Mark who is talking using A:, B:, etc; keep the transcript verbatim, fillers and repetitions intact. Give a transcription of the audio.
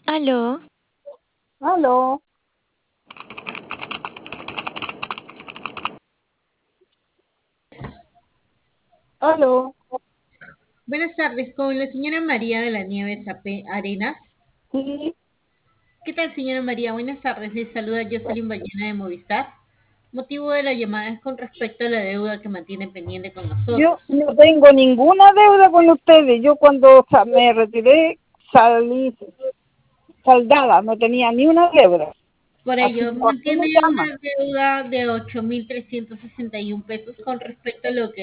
A: Aló,
B: Aló, aló,
C: Buenas tardes, con la señora María de la Nieves Ape- Arenas.
B: sí,
C: ¿Qué tal, señora María? Buenas tardes, les saluda Jocelyn Ballena de Movistar. Motivo de la llamada es con respecto a la deuda que mantiene pendiente con
B: yo
C: nosotros.
B: no tengo ninguna deuda con ustedes. Yo cuando sa- me retiré salí saldada, no tenía ni una deuda.
C: Por
B: Así
C: ello,
B: que, ¿por qué me
C: mantiene
B: llaman?
C: una deuda de ocho mil trescientos sesenta y uno pesos con respecto a lo que